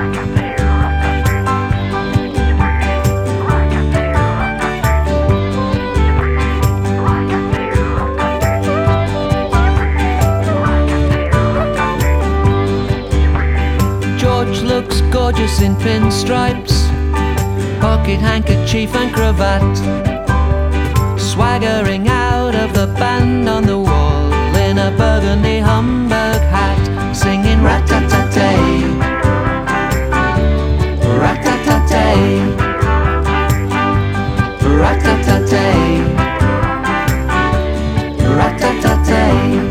George looks gorgeous in pinstripes, pocket handkerchief and cravat, swaggering out of the band on the wall in a burgundy Homburg hat, singing rat-tat-tat-tay, rat-tat-tat-tay, rat-tat-tat-tay, rat-tat-tat-tay.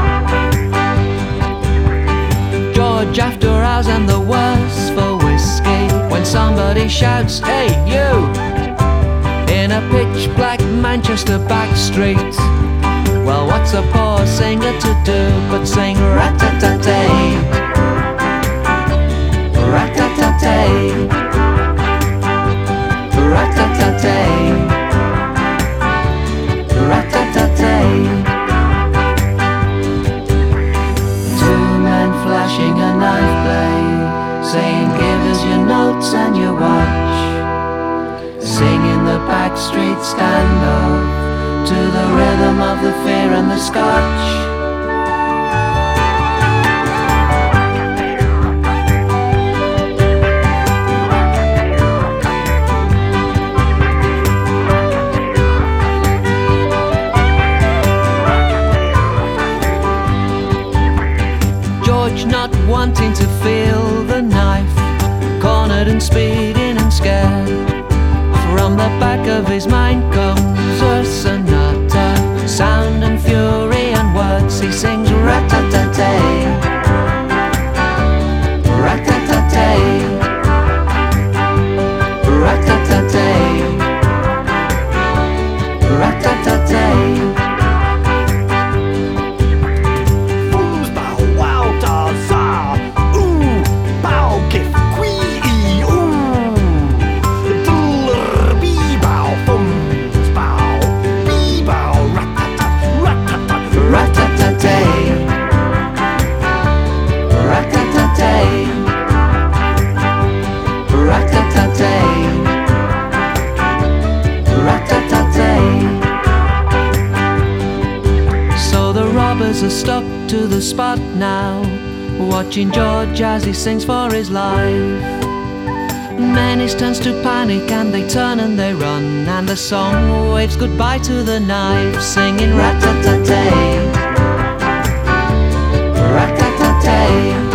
George after hours and the worse for whiskey, when somebody shouts, "Hey, you!" in a pitch-black Manchester back street. Well, what's a poor singer to do but sing rat-tat-tat-tay, rat-tat-tat-tay, rat-tat-tat-tay, rat-tat-tat-tay. Two men flashing a knife blade, saying give us your notes and your watch, singing the backstreet standoff to the rhythm of the fear and the scotch. George not wanting to feel the knife, cornered and speeding and scared. From the back of his mind comes a sonata, sound and fury and words. He sings rat-tat-tat-tay, rat-tat-tat-tay, rat-tat-tat-tay, rat-tat-tat-tay. So the robbers are stuck to the spot now, watching George as he sings for his life. Many turns to panic and they turn and they run, and the song waves goodbye to the knife, singing rat-tat-tat-tay, rat-tat-tat-tay.